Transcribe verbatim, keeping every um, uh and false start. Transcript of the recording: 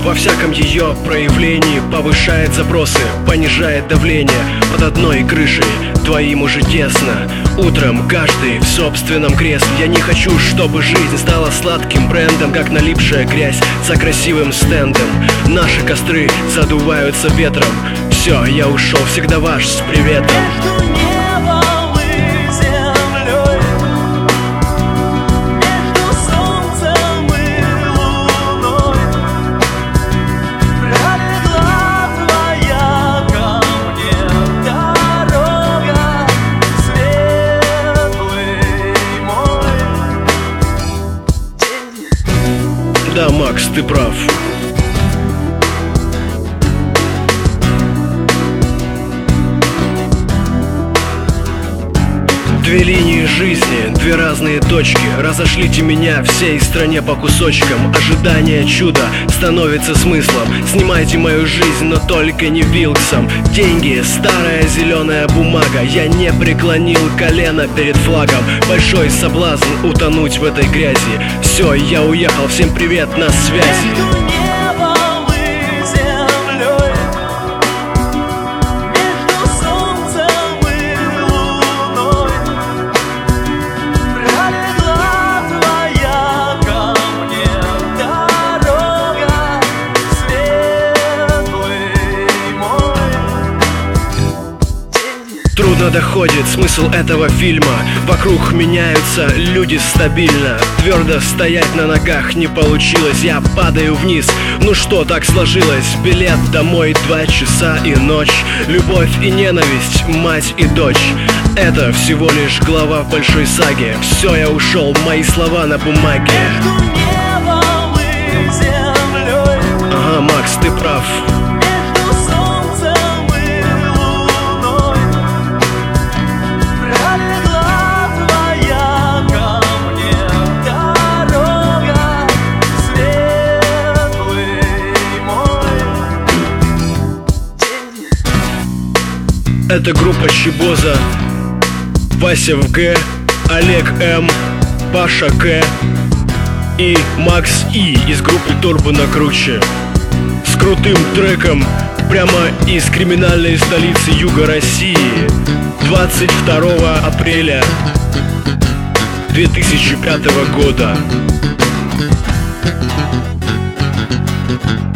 во всяком ее проявлении повышает запросы, понижает давление. Под одной крышей двоим уже тесно, утром каждый в собственном кресле. Я не хочу, чтобы жизнь стала сладким брендом, как налипшая грязь за красивым стендом. Наши костры задуваются ветром. Все, я ушел, всегда ваш, с приветом. Да, Макс, ты прав. Две линии жизни, две разные точки. Разошлите меня всей стране по кусочкам. Ожидание чуда становится смыслом. Снимайте мою жизнь, но только не Вилксом. Деньги, старая зеленая бумага. Я не преклонил колено перед флагом. Большой соблазн утонуть в этой грязи. Все, я уехал, всем привет, на связи. Трудно доходит смысл этого фильма. Вокруг меняются люди стабильно. Твердо стоять на ногах не получилось. Я падаю вниз, ну что, так сложилось. Билет домой, два часа и ночь. Любовь и ненависть, мать и дочь. Это всего лишь глава в большой саге. Все, я ушел, мои слова на бумаге. Ага, Макс, ты прав. Это группа Чебоза, Вася в Г, Олег М, Паша К и Макс И из группы Турбо на Круче. С крутым треком прямо из криминальной столицы Юга России. двадцать второго апреля две тысячи пятого года.